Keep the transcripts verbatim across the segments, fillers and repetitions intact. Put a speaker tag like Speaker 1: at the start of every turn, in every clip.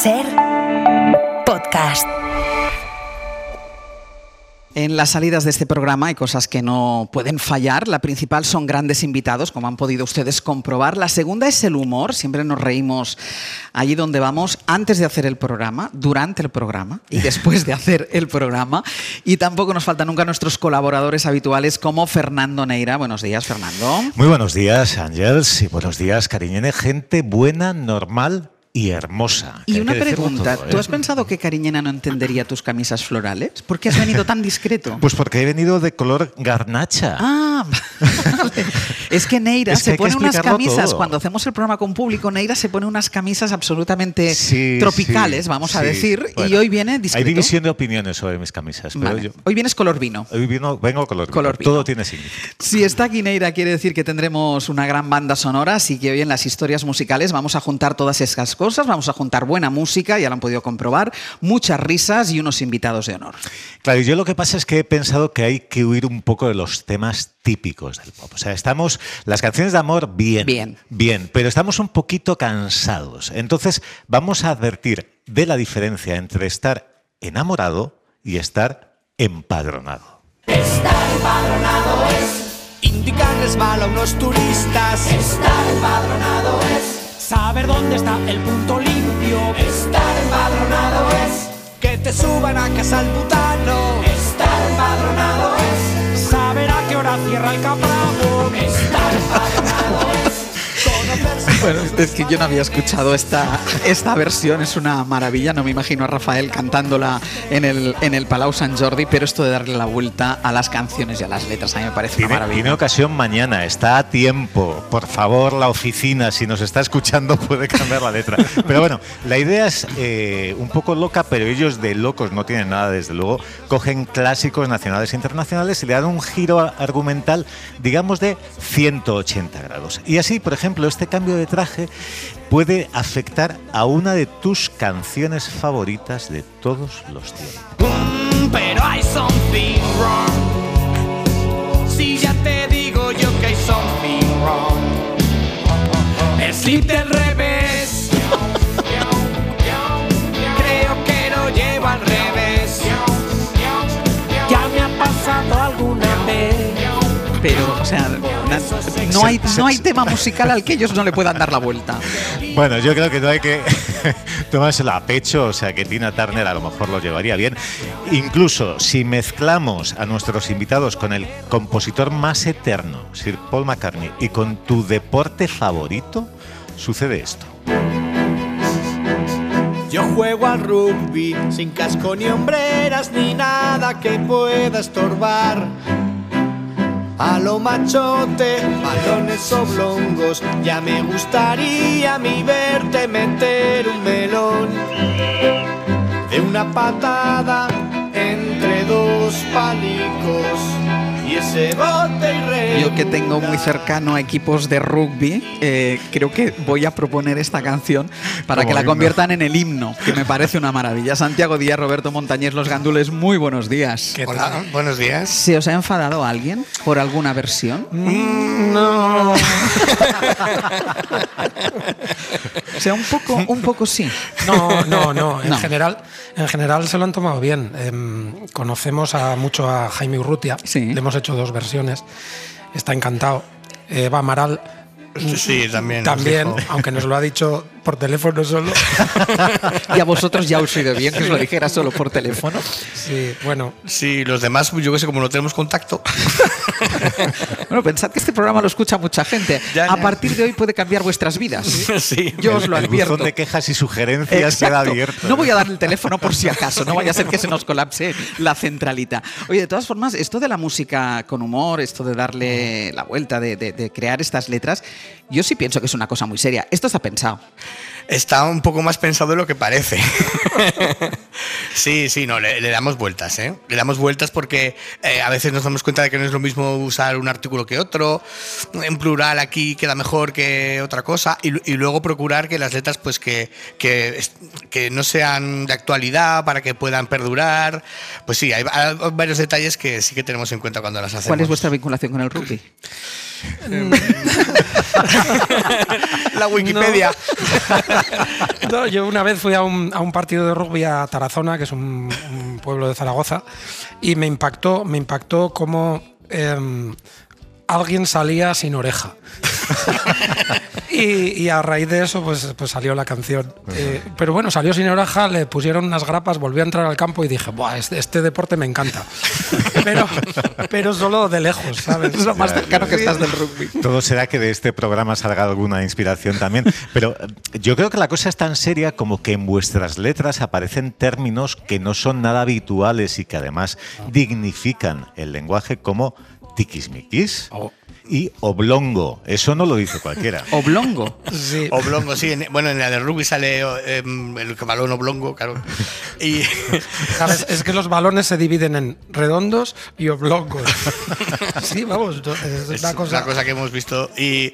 Speaker 1: Ser podcast.
Speaker 2: En las salidas de este programa hay cosas que no pueden fallar. La principal son grandes invitados, como han podido ustedes comprobar. La segunda es el humor. Siempre nos reímos allí donde vamos, antes de hacer el programa, durante el programa y después de hacer el programa. Y tampoco nos faltan nunca nuestros colaboradores habituales como Fernando Neira. Buenos días, Fernando.
Speaker 3: Muy buenos días, Ángels, y buenos días, Cariñene. Gente buena, normal y hermosa.
Speaker 2: Y una pregunta,
Speaker 3: todo, ¿eh?
Speaker 2: ¿Tú has pensado que Cariñena no entendería tus camisas florales? ¿Por qué has venido tan discreto?
Speaker 3: Pues porque he venido de color garnacha.
Speaker 2: Ah, vale. Es que Neira
Speaker 3: Es que
Speaker 2: se
Speaker 3: hay que
Speaker 2: pone unas camisas,
Speaker 3: todo.
Speaker 2: cuando hacemos el programa con público, Neira se pone unas camisas absolutamente
Speaker 3: Sí,
Speaker 2: tropicales,
Speaker 3: sí,
Speaker 2: vamos a
Speaker 3: sí.
Speaker 2: decir,
Speaker 3: Bueno,
Speaker 2: y hoy viene discreto.
Speaker 3: Hay división de opiniones sobre mis camisas, pero
Speaker 2: Vale.
Speaker 3: yo...
Speaker 2: Hoy vienes color vino.
Speaker 3: Hoy vino, vengo color,
Speaker 2: Color
Speaker 3: vino.
Speaker 2: vino.
Speaker 3: Todo tiene significado.
Speaker 2: Si está aquí Neira, quiere decir que tendremos una gran banda sonora, así que hoy en las historias musicales vamos a juntar todas esas cosas, vamos a juntar buena música, ya lo han podido comprobar, muchas risas y unos invitados de honor.
Speaker 3: Claro, y yo lo que pasa es que he pensado que hay que huir un poco de los temas típicos del pop. O sea, estamos, las canciones de amor, bien,
Speaker 2: Bien.
Speaker 3: bien, pero estamos un poquito cansados. Entonces, vamos a advertir de la diferencia entre estar enamorado y estar empadronado.
Speaker 4: Estar empadronado es indicarles mal a unos turistas. Estar empadronado es saber dónde está el punto limpio. Estar empadronado es que te suban a casa al butano. Estar empadronado es saber a qué hora cierra el capravo. Estar empadronado es conocerse.
Speaker 2: Bueno, es que yo no había escuchado esta, esta versión, es una maravilla, no me imagino a Rafael cantándola en el, en el Palau Sant Jordi, pero esto de darle la vuelta a las canciones y a las letras a mí me parece una
Speaker 3: Tiene,
Speaker 2: maravilla.
Speaker 3: tiene ocasión mañana, está a tiempo. Por favor, la oficina, si nos está escuchando, puede cambiar la letra. Pero bueno, la idea es eh, un poco loca, pero ellos de locos no tienen nada, desde luego. Cogen clásicos nacionales e internacionales y le dan un giro argumental, digamos, de ciento ochenta grados. Y así, por ejemplo, este cambio de traje puede afectar a una de tus canciones favoritas de todos los tiempos.
Speaker 4: Mm, pero hay something wrong. Si ya te digo yo que hay something wrong. El slip del revés. Creo que lo llevo al revés. Ya me ha pasado alguna vez.
Speaker 2: Pero, o sea, na- no hay, no hay tema musical al que ellos no le puedan dar la vuelta.
Speaker 3: Bueno, yo creo que no hay que tomárselo a pecho, o sea que Tina Turner a lo mejor lo llevaría bien. Incluso si mezclamos a nuestros invitados con el compositor más eterno, Sir Paul McCartney, y con tu deporte favorito, sucede esto.
Speaker 4: Yo juego al rugby sin casco ni hombreras ni nada que pueda estorbar. A lo machote, balones oblongos, ya me gustaría a mí verte meter un melón de una patada entre dos palicos y ese bote irregular.
Speaker 2: Yo que tengo muy cercano a equipos de rugby, eh, creo que voy a proponer esta canción para
Speaker 3: Como
Speaker 2: que la
Speaker 3: himno.
Speaker 2: conviertan en el himno, que me parece una maravilla. Santiago Díaz, Roberto Montañés, Los Gandules, muy buenos días.
Speaker 5: Hola, buenos días.
Speaker 2: ¿Se os ha enfadado alguien por alguna versión?
Speaker 5: Mm, no.
Speaker 2: O sea, un poco, un poco sí.
Speaker 5: No, no, no. En
Speaker 2: No.
Speaker 5: general, en general se lo han tomado bien. Eh, conocemos a, mucho a Jaime Urrutia.
Speaker 2: Sí.
Speaker 5: Le hemos hecho dos versiones. Está encantado. Eva Amaral.
Speaker 6: Sí, también. nos
Speaker 5: También,
Speaker 6: dijo.
Speaker 5: aunque nos lo ha dicho por teléfono solo.
Speaker 2: Y a vosotros ya os ha ido bien que os lo dijera solo por teléfono.
Speaker 5: Sí, bueno.
Speaker 6: Sí, los demás, yo qué sé, como no tenemos contacto.
Speaker 2: Bueno, pensad que este programa lo escucha mucha gente.
Speaker 6: Ya, ya.
Speaker 2: A partir de hoy puede cambiar vuestras vidas.
Speaker 6: Sí.
Speaker 2: Yo os lo
Speaker 3: El
Speaker 2: advierto.
Speaker 3: buzón de quejas y sugerencias queda
Speaker 2: Exacto.
Speaker 3: abierto.
Speaker 2: No voy a dar el teléfono por si acaso, no vaya a ser que se nos colapse la centralita. Oye, de todas formas, esto de la música con humor, esto de darle la vuelta, de, de- de crear estas letras, yo sí pienso que es una cosa muy seria. Esto está pensado.
Speaker 6: Está un poco más pensado de lo que parece. Sí, sí, no, le, le damos vueltas, ¿eh? Le damos vueltas porque eh, a veces nos damos cuenta de que no es lo mismo usar un artículo que otro. En plural aquí queda mejor que otra cosa. Y, y luego procurar que las letras, pues que, que, que no sean de actualidad para que puedan perdurar. Pues sí, hay, hay varios detalles que sí que tenemos en cuenta cuando las hacemos.
Speaker 2: ¿Cuál es vuestra vinculación con el rugby?
Speaker 6: La Wikipedia.
Speaker 5: No. No, yo una vez fui a un, a un partido de rugby a Tarazona, que es un, un pueblo de Zaragoza, y me impactó, me impactó cómo eh, alguien salía sin oreja. y, y a raíz de eso pues, pues salió la canción. Eh, pero bueno, salió sin oreja, le pusieron unas grapas, volví a entrar al campo y dije, buah, este, este deporte me encanta. pero, pero solo de lejos, ¿sabes?
Speaker 2: Es lo más cercano que estás del rugby.
Speaker 3: Todo será que de este programa salga alguna inspiración también. Pero yo creo que la cosa es tan seria como que en vuestras letras aparecen términos que no son nada habituales y que además dignifican el lenguaje, como tiquismiquis
Speaker 5: Oh.
Speaker 3: y oblongo. Eso no lo dice cualquiera.
Speaker 2: Oblongo.
Speaker 5: Sí.
Speaker 6: Oblongo, sí. En- bueno, en la de rugby sale eh, el balón oblongo, claro. Y
Speaker 5: ¿Sabes? Es que los balones se dividen en redondos y oblongos. Sí, vamos, es
Speaker 6: es
Speaker 5: una cosa...
Speaker 6: una cosa que hemos visto. Y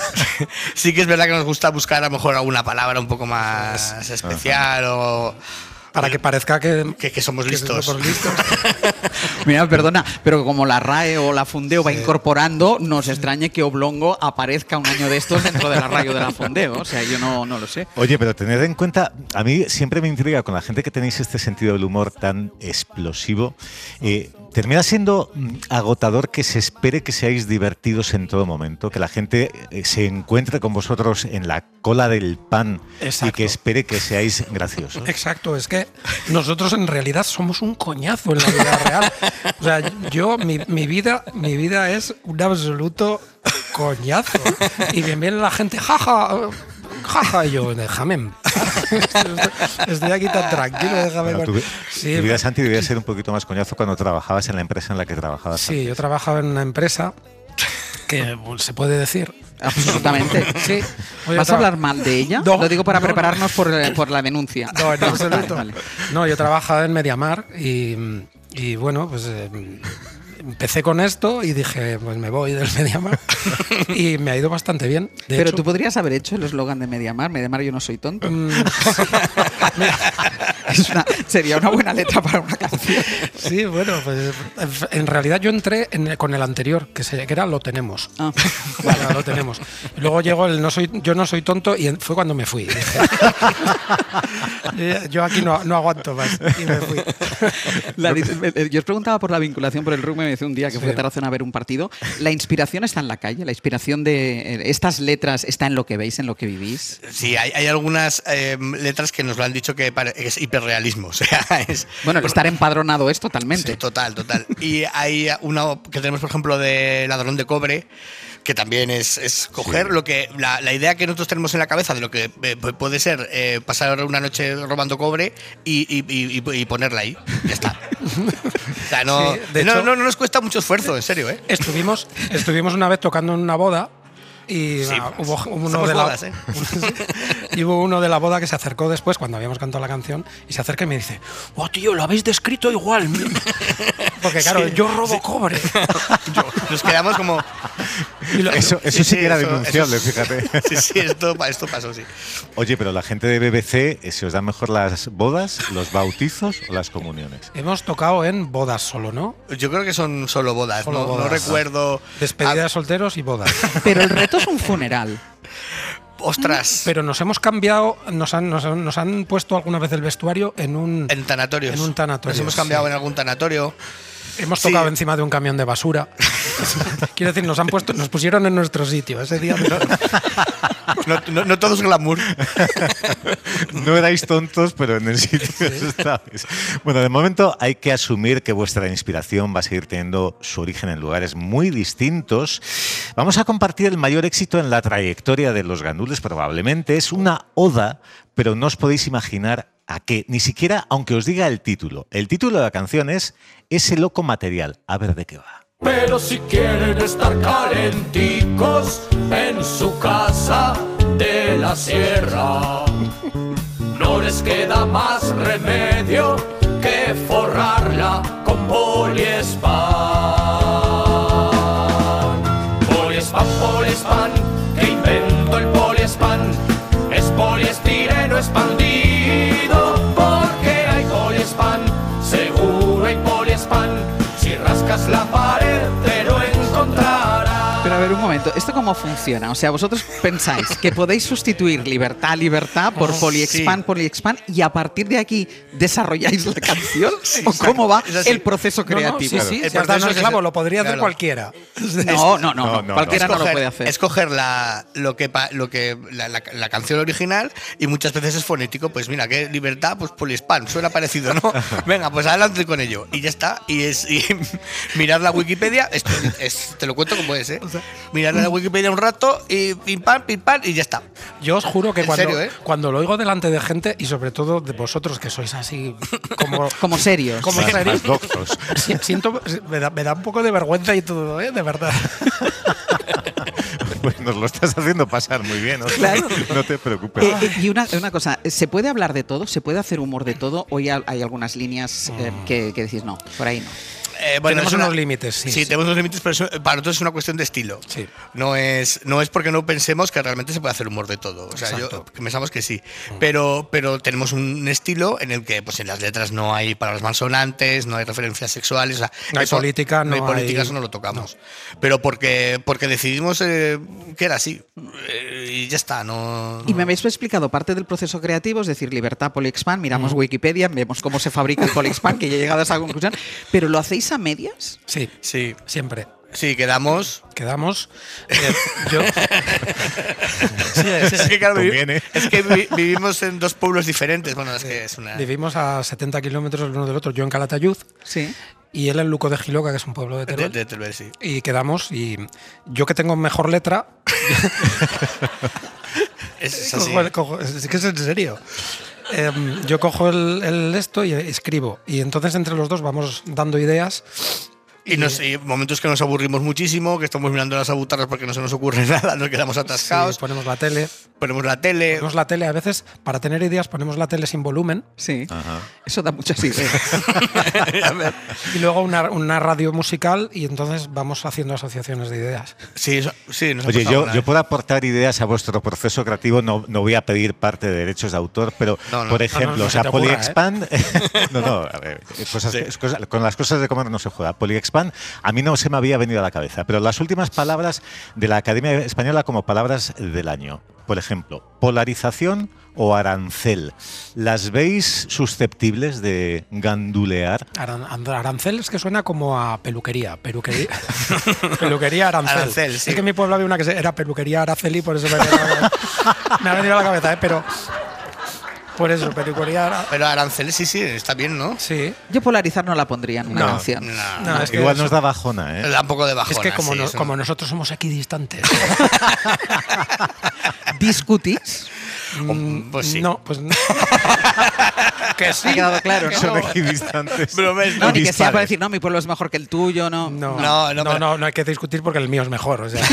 Speaker 6: sí que es verdad que nos gusta buscar a lo mejor alguna palabra un poco más especial o
Speaker 5: Para que parezca que,
Speaker 6: que, que somos listos.
Speaker 5: somos listos.
Speaker 2: Mira, perdona, pero como la R A E o la Fundeo va incorporando, nos extrañe que oblongo aparezca un año de estos dentro de la R A E o de la Fundeo. O sea, yo no, no lo sé.
Speaker 3: Oye, pero tened en cuenta, a mí siempre me intriga con la gente que tenéis este sentido del humor tan explosivo. Eh, termina siendo mm, agotador que se espere que seáis divertidos en todo momento, que la gente eh, se encuentre con vosotros en la cola del pan y
Speaker 5: Exacto.
Speaker 3: que espere que seáis graciosos.
Speaker 5: Exacto, es que nosotros en realidad somos un coñazo en la vida real. O sea, yo, mi, mi vida, mi vida es un absoluto coñazo. Y bien viene la gente, jaja, jaja, y yo, déjame en paz. Estoy aquí tan tranquilo, déjame.
Speaker 3: Bueno, tu,
Speaker 5: con-
Speaker 3: vi-
Speaker 5: Sí,
Speaker 3: tu vida, Santi, debía ser un poquito más coñazo cuando trabajabas en la empresa en la que trabajabas.
Speaker 5: sí, yo
Speaker 3: antes.
Speaker 5: trabajaba en una empresa que pues, se puede decir.
Speaker 2: Absolutamente.
Speaker 5: Sí. Oye,
Speaker 2: ¿Vas a
Speaker 5: tra-
Speaker 2: hablar mal de ella?
Speaker 5: No,
Speaker 2: Lo digo para
Speaker 5: no,
Speaker 2: prepararnos por, eh, por la denuncia.
Speaker 5: No, en absoluto.
Speaker 2: Vale, vale.
Speaker 5: No, yo trabajaba en Mediamar y, y bueno, pues eh, empecé con esto y dije, pues me voy del Mediamar y me ha ido bastante bien. De
Speaker 2: Pero
Speaker 5: hecho,
Speaker 2: tú podrías haber hecho el eslogan de Mediamar, Mediamar yo no soy tonto.
Speaker 5: mm,
Speaker 2: Es una- sería una buena letra para una canción.
Speaker 5: sí, bueno, pues en realidad yo entré en- con el anterior, que, se, que era Lo Tenemos.
Speaker 2: Ah.
Speaker 5: Vale, lo tenemos. Y luego llegó el no soy, Yo no soy tonto y fue cuando me fui. Dije, yo- yo aquí no, no aguanto más y me fui.
Speaker 2: La di- yo os preguntaba por la vinculación por el rugby, me decía un día que
Speaker 5: Sí.
Speaker 2: fui a Tarazona a ver un partido. ¿La inspiración está en la calle? ¿La inspiración de eh, estas letras está en lo que veis, en lo que vivís?
Speaker 6: Sí, hay, hay algunas eh, letras que nos lo han dicho que pare- es hiperrealismo. O sea, es.
Speaker 2: Bueno, el estar empadronado es totalmente.
Speaker 6: Sí, total, total. Y hay una que tenemos, por ejemplo, de Ladrón de Cobre, que también es, es coger lo que la, la idea que nosotros tenemos en la cabeza de lo que eh, puede ser eh, pasar una noche robando cobre y, y, y, y ponerla ahí. Ya está. O sea, no,
Speaker 5: Sí, de
Speaker 6: no,
Speaker 5: hecho-
Speaker 6: no, no nos cuesta mucho esfuerzo, en serio, ¿eh?
Speaker 5: Estuvimos, estuvimos una vez tocando en una boda y
Speaker 6: Sí,
Speaker 5: ah,
Speaker 6: pues,
Speaker 5: hubo uno
Speaker 6: somos
Speaker 5: de la
Speaker 6: bodas, ¿eh?
Speaker 5: y hubo uno de la boda que se acercó después cuando habíamos cantado la canción y se acerca y me dice, "Oh, tío, lo habéis descrito igual." Porque claro,
Speaker 6: Sí,
Speaker 5: yo robo cobre.
Speaker 6: Yo- nos quedamos como.
Speaker 5: Y lo-
Speaker 3: Eso, eso sí, que era denunciable,
Speaker 6: eso-
Speaker 3: fíjate.
Speaker 6: Sí, sí, esto, esto pasó, sí.
Speaker 3: Oye, pero la gente de B B C, eh, ¿se os dan mejor las bodas, los bautizos o las comuniones?
Speaker 5: Hemos tocado en bodas solo, ¿no?
Speaker 6: Yo creo que son solo bodas,
Speaker 5: Solo
Speaker 6: no, no
Speaker 5: bodas.
Speaker 6: recuerdo.
Speaker 5: Despedida
Speaker 6: Ah,
Speaker 5: de solteros y bodas.
Speaker 2: Pero el reto es un funeral.
Speaker 6: ostras.
Speaker 5: Pero nos hemos cambiado, nos han, nos han, nos han puesto alguna vez el vestuario en un...
Speaker 6: En tanatorios.
Speaker 5: En un tanatorio,
Speaker 6: Nos hemos cambiado
Speaker 5: sí.
Speaker 6: en algún tanatorio.
Speaker 5: Hemos
Speaker 6: Sí.
Speaker 5: tocado encima de un camión de basura. Quiero decir, nos han puesto, nos pusieron en nuestro sitio ese día. No,
Speaker 6: No, no, no todo es glamour.
Speaker 3: No erais tontos, pero en el sitio estabais. Bueno, de momento hay que asumir que vuestra inspiración va a seguir teniendo su origen en lugares muy distintos. Vamos a compartir el mayor éxito en la trayectoria de los Gandules, probablemente. Es una oda, pero no os podéis imaginar a qué, ni siquiera aunque os diga el título. El título de la canción es Ese loco material. A ver de qué va.
Speaker 7: Pero si quieren estar calenticos en su casa de la sierra, no les queda más remedio que forrarla con poliespan. Poliespan, poliespan, que inventó el poliespan, es poliestireno expandido, porque hay poliespan, seguro hay poliespan. Si rascas la pared te lo encontrarás.
Speaker 2: Pero a ver, un momento. cómo funciona? O sea, vosotros pensáis que podéis sustituir libertad, libertad por poliexpan,
Speaker 6: sí.
Speaker 2: poliexpan y a partir de aquí desarrolláis la canción.
Speaker 6: Sí,
Speaker 2: ¿O cómo va
Speaker 6: es así.
Speaker 2: el proceso
Speaker 5: No, no,
Speaker 2: creativo?
Speaker 5: sí, sí,
Speaker 6: El
Speaker 5: si has dado
Speaker 6: proceso
Speaker 5: el
Speaker 6: es
Speaker 5: clavo,
Speaker 6: ese.
Speaker 5: lo podría hacer
Speaker 6: Claro.
Speaker 5: cualquiera.
Speaker 2: No, no, no,
Speaker 3: No,
Speaker 2: no,
Speaker 3: no,
Speaker 2: cualquiera no, lo
Speaker 6: Escoger-
Speaker 2: puede hacer.
Speaker 6: Escoger la, lo que, pa- lo que la, la- la canción original y muchas veces es fonético. Pues mira, qué libertad, pues poliespan, suena parecido, ¿no? Venga, pues adelante con ello. Y ya está. Y es y mirar la Wikipedia, esto es, te lo cuento como es, ¿eh? Mirar la Wikipedia un rato y pim pam, pim pam y ya está.
Speaker 5: Yo os juro que
Speaker 6: En
Speaker 5: cuando,
Speaker 6: serio, ¿eh?
Speaker 5: cuando lo oigo delante de gente, y sobre todo de vosotros que sois así como,
Speaker 2: Como serios.
Speaker 5: como
Speaker 3: Más
Speaker 5: serios,
Speaker 3: doctos.
Speaker 5: si- siento, me da, me da un poco de vergüenza y todo, ¿eh? De verdad.
Speaker 3: Pues nos lo estás haciendo pasar muy bien, ¿no?
Speaker 2: Claro.
Speaker 3: No te preocupes.
Speaker 2: Eh, eh, y una, una cosa, ¿se puede hablar de todo? ¿Se puede hacer humor de todo? ¿O ya hay algunas líneas eh, que, que decís, no, por ahí no?
Speaker 6: Eh,
Speaker 5: Tenemos
Speaker 6: es una-
Speaker 5: unos límites, sí,
Speaker 6: Sí,
Speaker 5: sí.
Speaker 6: tenemos unos límites, pero eso- para nosotros es una cuestión de estilo.
Speaker 5: Sí.
Speaker 6: No es, no es porque no pensemos que realmente se puede hacer humor de todo. O sea, yo
Speaker 5: Exacto.
Speaker 6: pensamos que sí. Pero, pero tenemos un estilo en el que pues en las letras no hay palabras malsonantes, no hay referencias sexuales. O sea,
Speaker 5: No hay política,
Speaker 6: no hay
Speaker 5: no
Speaker 6: política,
Speaker 5: hay-
Speaker 6: eso no lo tocamos. Pero porque, porque decidimos eh, que era así. Eh, y ya está, no.
Speaker 2: Y me habéis explicado parte del proceso creativo, es decir, libertad, poliexpan, miramos Wikipedia, vemos cómo se fabrica el poliexpan, que ya he llegado a esa conclusión, pero ¿lo hacéis a medias?
Speaker 5: Sí,
Speaker 6: Sí,
Speaker 5: siempre.
Speaker 6: sí, quedamos.
Speaker 5: Quedamos. eh, yo. Sí, es-
Speaker 6: Es que, claro, vivi-
Speaker 3: Conviene.
Speaker 6: es que vi- vivimos en dos pueblos diferentes. Bueno, es que es una.
Speaker 5: Vivimos a setenta kilómetros el uno del otro. Yo en Calatayud
Speaker 2: Sí.
Speaker 5: y él en Luco de Giloca, que es un pueblo de
Speaker 6: De,
Speaker 5: Teruel.
Speaker 6: de Teruel, sí.
Speaker 5: Y quedamos. Y yo que tengo mejor letra.
Speaker 6: Es, es así.
Speaker 5: cojo- cojo- es que es en serio. Em, yo cojo el, el esto y escribo. Y entonces entre los dos vamos dando ideas.
Speaker 6: Y, nos, y momentos que nos aburrimos muchísimo, que estamos mirando las abutarras porque no se nos ocurre nada, nos quedamos atascados,
Speaker 5: Sí, ponemos la tele.
Speaker 6: ponemos la tele.
Speaker 5: Ponemos la tele. A veces, para tener ideas, ponemos la tele sin volumen.
Speaker 2: Sí.
Speaker 3: Ajá.
Speaker 2: Eso da muchas ideas.
Speaker 6: A ver.
Speaker 5: Y luego una, una radio musical. Y entonces vamos haciendo asociaciones de ideas.
Speaker 6: Sí, eso- sí, nos ha
Speaker 3: Oye,
Speaker 6: pasado
Speaker 3: yo,
Speaker 6: una
Speaker 3: yo
Speaker 6: vez.
Speaker 3: puedo aportar ideas a vuestro proceso creativo, no, no voy a pedir parte de derechos de autor, pero
Speaker 6: No, no.
Speaker 3: por
Speaker 6: No,
Speaker 3: ejemplo,
Speaker 5: no, no
Speaker 3: o
Speaker 5: se
Speaker 3: sea,
Speaker 5: te ocurra,
Speaker 3: Polyexpand, no, no, a ver, cosas,
Speaker 6: Sí.
Speaker 3: cosas- con las cosas de comer no se juega. Polyexpand a mí no se me había venido a la cabeza, pero las últimas palabras de la Academia Española como palabras del año, por ejemplo, polarización o arancel, ¿las veis susceptibles de gandulear?
Speaker 5: Aran- arancel es que suena como a peluquería. Peluquería, peluquería arancel.
Speaker 6: Arancel, sí.
Speaker 5: Es que en mi pueblo había una que se- era peluquería Araceli, por eso me ha venido a la, me ha venido a la cabeza, ¿eh? Pero por eso, peluquería Ara-
Speaker 6: Pero Arancel sí, sí, está bien, ¿no?
Speaker 5: Sí.
Speaker 2: Yo polarizar no la pondría en una
Speaker 5: No,
Speaker 2: canción.
Speaker 6: No,
Speaker 5: No, es que
Speaker 3: Igual
Speaker 5: eso-
Speaker 3: nos da bajona, ¿eh?
Speaker 6: Da un poco de bajona.
Speaker 5: Es que como,
Speaker 6: sí,
Speaker 5: no-
Speaker 6: eso
Speaker 5: como
Speaker 6: no.
Speaker 5: nosotros somos equidistantes.
Speaker 2: ¿Discutís?
Speaker 5: mm,
Speaker 6: pues sí.
Speaker 5: No, pues no. Que sí.
Speaker 2: Ha quedado claro, ¿no?
Speaker 3: Son equidistantes.
Speaker 6: Pero ves,
Speaker 2: No,
Speaker 6: no,
Speaker 2: ni que sea
Speaker 3: dispares.
Speaker 2: para decir, no, mi pueblo es mejor que el tuyo, no.
Speaker 5: No,
Speaker 6: No,
Speaker 5: no,
Speaker 6: no,
Speaker 5: no,
Speaker 6: pero-
Speaker 5: no, hay que discutir porque el mío es mejor. O sea,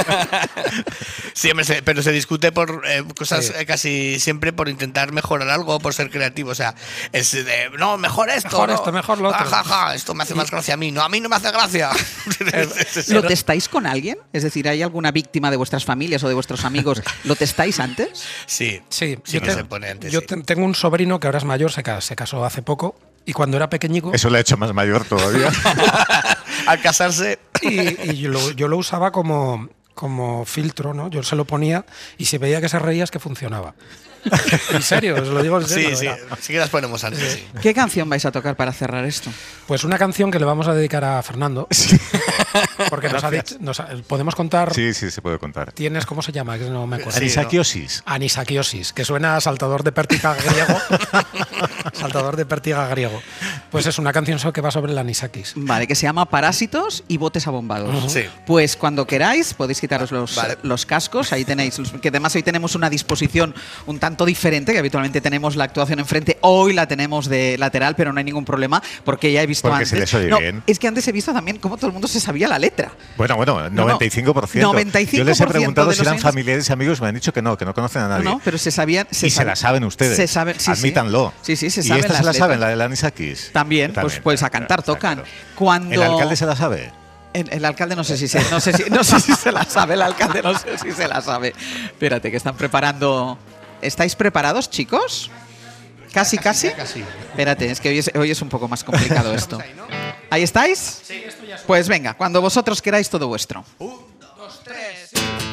Speaker 6: Siempre se, pero se discute por eh, cosas
Speaker 5: Sí.
Speaker 6: eh, casi siempre por intentar mejorar algo, por ser creativo. O sea, es de, no, mejor esto.
Speaker 5: Mejor
Speaker 6: ¿no?
Speaker 5: esto, mejor lo otro.
Speaker 6: Ah, ja, ja, esto me hace más gracia a mí. No, a mí no me hace gracia.
Speaker 2: ¿Lo testáis con alguien? Es decir, ¿hay alguna víctima de vuestras familias o de vuestros amigos? ¿Lo testáis antes?
Speaker 6: Sí,
Speaker 5: sí,
Speaker 6: sí
Speaker 5: yo,
Speaker 6: que
Speaker 5: te-
Speaker 6: se pone antes.
Speaker 5: yo
Speaker 6: sí.
Speaker 5: te- tengo un sobrino que ahora es mayor, se, ca- se casó hace poco. Y cuando era pequeñico.
Speaker 3: Eso le ha hecho más mayor todavía.
Speaker 6: Al casarse.
Speaker 5: Y, y yo, lo, yo lo usaba como, como filtro, ¿no? Yo se lo ponía y si veía que se reía es que funcionaba. En serio, os lo digo en serio.
Speaker 6: Sí, sí,
Speaker 5: ¿verdad?
Speaker 6: sí que las ponemos antes. Sí.
Speaker 2: ¿Qué canción vais a tocar para cerrar esto?
Speaker 5: Pues una canción que le vamos a dedicar a Fernando. Porque nos ha dicho, nos ha- podemos contar.
Speaker 3: Sí, sí, se puede contar.
Speaker 5: ¿Tienes cómo se llama? Que no me acuerdo.
Speaker 6: Sí,
Speaker 3: Anisakiosis.
Speaker 5: Anisakiosis, que suena a saltador de pértiga griego. Saltador de pértiga griego. Pues es una canción so- que va sobre la anisakis.
Speaker 2: Vale, que se llama Parásitos y Botes Abombados.
Speaker 6: Sí.
Speaker 2: Pues cuando queráis podéis quitaros los,
Speaker 6: Vale.
Speaker 2: los cascos, ahí tenéis, los- que además hoy tenemos una disposición un tanto diferente, que habitualmente tenemos la actuación enfrente, hoy la tenemos de lateral, pero no hay ningún problema, porque ya he visto
Speaker 3: Porque
Speaker 2: antes…
Speaker 3: se les oye
Speaker 2: No,
Speaker 3: bien.
Speaker 2: es que antes he visto también cómo todo el mundo se sabía la letra.
Speaker 3: Bueno, bueno,
Speaker 2: no.
Speaker 3: noventa y cinco por ciento.
Speaker 2: noventa y cinco
Speaker 3: Yo les he
Speaker 2: por ciento
Speaker 3: preguntado
Speaker 2: de
Speaker 3: si
Speaker 2: los
Speaker 3: eran
Speaker 2: oyentes-
Speaker 3: familiares y amigos, me han dicho que no, que no conocen a nadie.
Speaker 2: No, no, pero se sabían…
Speaker 3: y se
Speaker 2: sabe-
Speaker 3: la saben ustedes.
Speaker 2: Se saben, sí, sí.
Speaker 3: Admítanlo.
Speaker 2: Sí, sí, se
Speaker 3: ¿Y
Speaker 2: saben
Speaker 3: esta se
Speaker 2: las
Speaker 3: la saben,
Speaker 2: letras.
Speaker 3: la de la Anisakis?
Speaker 2: También, pues, pues a
Speaker 3: claro,
Speaker 2: cantar
Speaker 3: está
Speaker 2: tocan.
Speaker 3: claro.
Speaker 2: Cuando…
Speaker 3: ¿El alcalde se la sabe?
Speaker 2: El, el alcalde no sé si se, no sé si, no sé si se la sabe, el alcalde no sé si se la sabe. Espérate, que están preparando… ¿Estáis preparados, chicos? ¿Casi, casi?
Speaker 6: casi.
Speaker 2: Espérate, es que hoy es, hoy es un poco más complicado esto. ¿Ahí estáis? Pues venga, cuando vosotros queráis, todo vuestro.
Speaker 6: Un, dos, tres.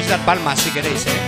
Speaker 4: dar palmas si queréis, ¿eh?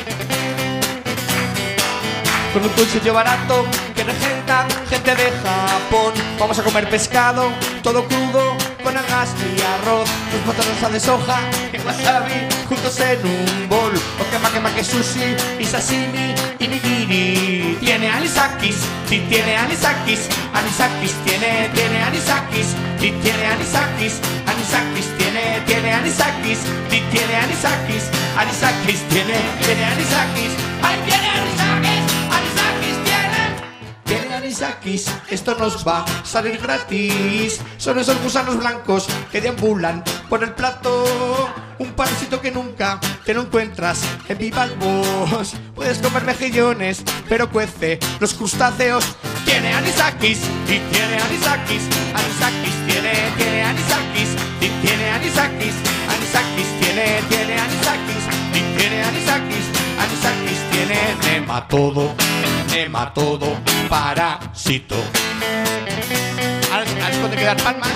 Speaker 4: Con un pulsillo barato que regenta gente de Japón. Vamos a comer pescado, todo crudo, con algas y arroz. Los patatas de soja y wasabi juntos en un bol. O que ma que ma que sushi y sashimi y nigiri. Tiene anisakis, sí tiene anisakis. Anisakis tiene, tiene anisakis. Sí tiene anisakis. Anisakis tiene, tiene anisakis. Sí tiene anisakis. Anisakis tiene, tiene anisakis. ¡Ay, tiene anisakis! ¡Anisakis tiene! Tiene anisakis, esto nos va a salir gratis. Son esos gusanos blancos que deambulan por el plato. Un parásito que nunca te lo encuentras en bivalvos. Puedes comer mejillones, pero cuece los crustáceos. Tiene anisakis, y tiene anisakis. Anisakis tiene, tiene anisakis. Y tiene anisakis. Anisakis tiene, tiene anisakis. Y tiene anisakis. Anisakis tiene nematodo, nematodo, parásito. Ahora es cuando hay que dar palmas.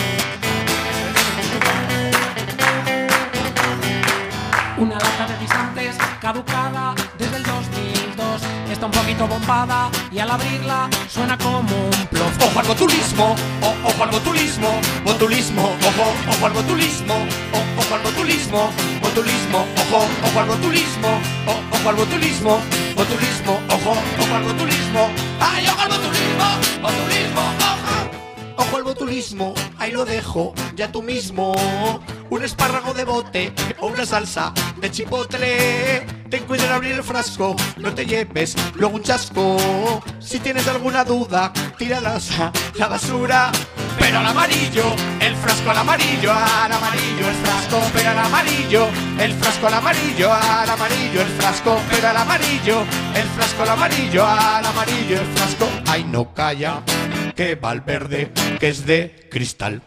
Speaker 5: Una lata de guisantes caducada desde el dos mil dos. Está un poquito bombada y al abrirla suena como un plof.
Speaker 4: Ojo al botulismo, o, ojo al botulismo, botulismo, ojo, ojo al botulismo, o, ojo al botulismo, botulismo, ojo, ojo al botulismo, o, ojo al botulismo, botulismo, ojo, ojo al botulismo, ay, ojo al botulismo, botulismo, ojo. Ojo al botulismo, ahí lo dejo, ya tú mismo. Un espárrago de bote o una salsa de chipotle. Ten cuidado al abrir el frasco, no te lleves luego un chasco. Si tienes alguna duda, tíralas a la basura. Pero al amarillo, el frasco al amarillo, al amarillo el frasco, pero al amarillo, el frasco al amarillo, al amarillo el frasco, pero al amarillo, el frasco al amarillo, al amarillo el frasco. Ay, no calla, que va al verde, que es de cristal.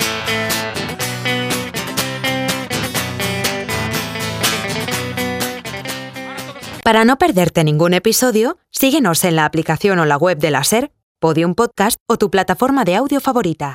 Speaker 1: Para no perderte ningún episodio, síguenos en la aplicación o la web de la SER, Podium Podcast o tu plataforma de audio favorita.